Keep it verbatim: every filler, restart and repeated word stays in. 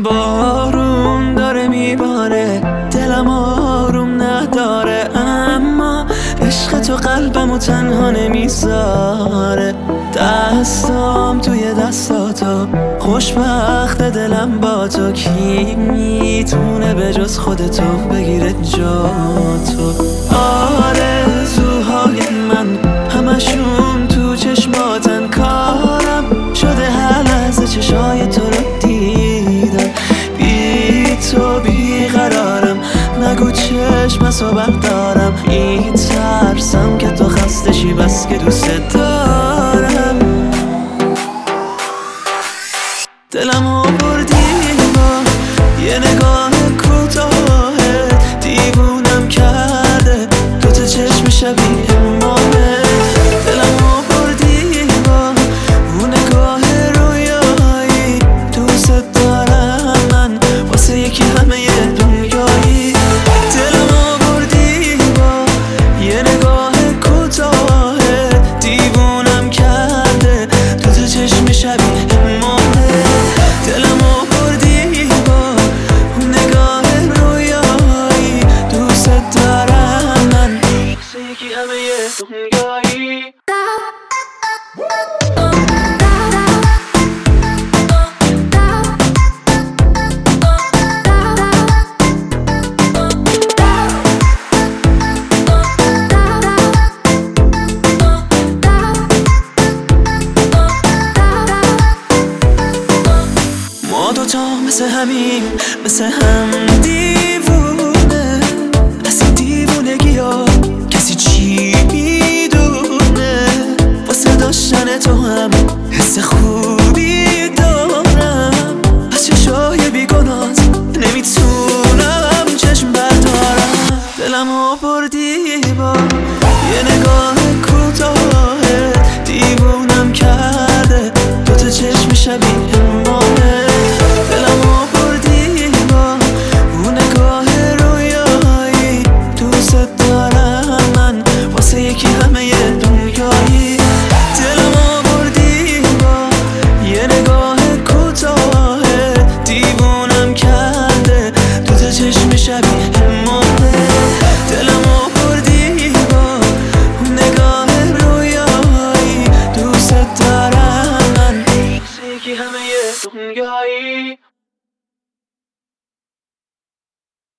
بارون داره میباره، دلم آروم نداره، اما عشق تو قلبمو تنها نمیذاره. دستام توی دستاتو، خوشبخت دلم با تو، کی میتونه به جز خودتو بگیره جاتو؟ آرزوهای من همشون تو چشماتن، کارم شده هر لحظه چشای تو رو دیدم. بی تو بی قرارم، نگو چشمسو بردارم، میترسم که تو خسته شی بس که دوست دارم. دلمو بردی با یه نگاه کوتاه، دیوونم کرده دوتا چشم شبیه ماه. دلمو بردی با اون نگاه رویایی، دوست دارم من واسه یکی همه دنیایی. دلمو بردی با یه نگاه کوتاه، دیوونم کرده دوتا چشم شبیه ماه. دلمو بردی با اون نگاه رویایی، دوست دارم من واسه یکی همه دنیایی. ما دوتا مثل همین، مثل هم دیوونه، از این دیوونگی ها کسی چی میدونه؟ واسه داشتن تو هم حس خوبی دارم، از چشای بیگناهت نمیتونم چشم بردارم. دلمو بردی با یه نگاه کوتاه، دیوونم کرده دوتا چشم شبیه ماه. دلمو بردی با اون نگاه رویایی، دوست دارم من واسه یکی همه دنیایی. دلمو بردی با یه نگاه کوتاه، دیوونم کرده دوتا چشم شبیه